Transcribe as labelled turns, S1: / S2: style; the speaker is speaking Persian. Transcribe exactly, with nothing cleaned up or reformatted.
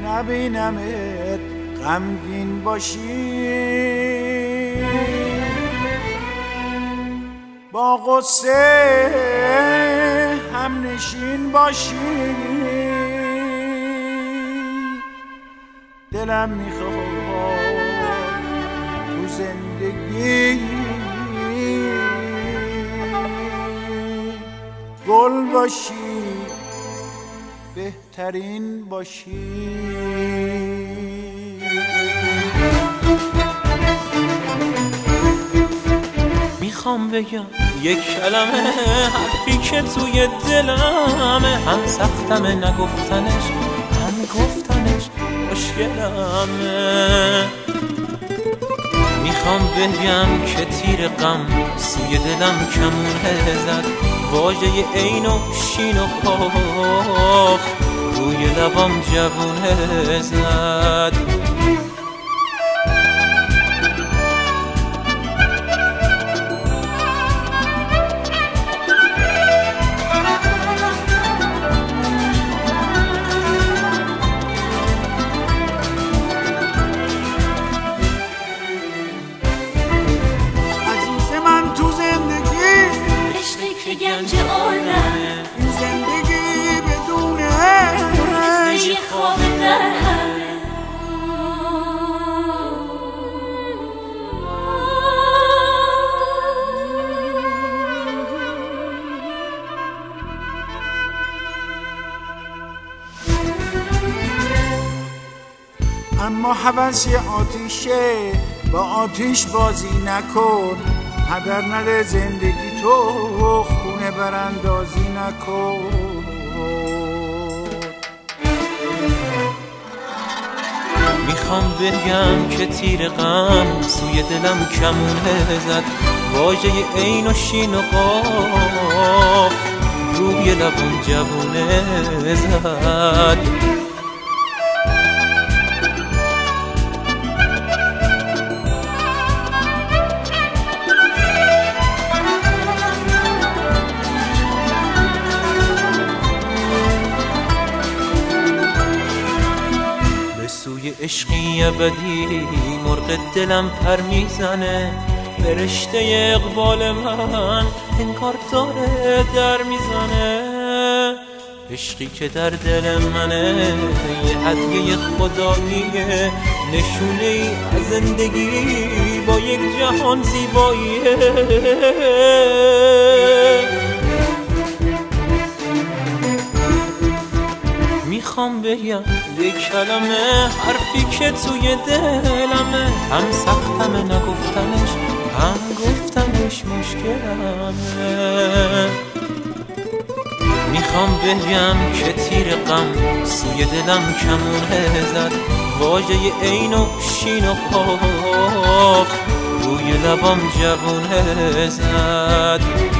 S1: نبینمت غمگین باشی، با غصه هم نشین باشی. دلم میخواد تو زندگی گل باشی، بهترین باشی.
S2: میخوام بگم یک کلمه حرفی که توی دلمه، هم سختمه نگفتنش هم گفتنش مشکلمه. میخوام بگم که تیر غم سوی دلم کمونه زد، واژه عین و شین و قاف روی لبام جوونه زد.
S3: گنج عمرم
S1: این زندگی بدونه
S3: مثل یه خواب در همه.
S1: اما هوس یه آتیشه، با آتیش بازی نکن. هدر نده زندگی تو، خونه براندازی نکن.
S2: میخوام بگم که تیر غم سوی دلم کمونه زد، واژه عین و شین و قاف روی لبم جوونه زد. سوی عشقی ابدی مرغ دلم پر میزنه، فرشته اقبال من انگار داره در میزنه. عشقی که در دل منه یه هدیه خداییه، نشونه ای از زندگی با یک جهان زیباییه. میخوام بگم یک کلمه حرفی که توی دلمه، هم سختمه نگفتنش هم گفتنش مشکلمه. میخوام بگم که تیر غم سوی دلم کمونه زد، واژه عین و شین و قاف روی لبام جوونه زد.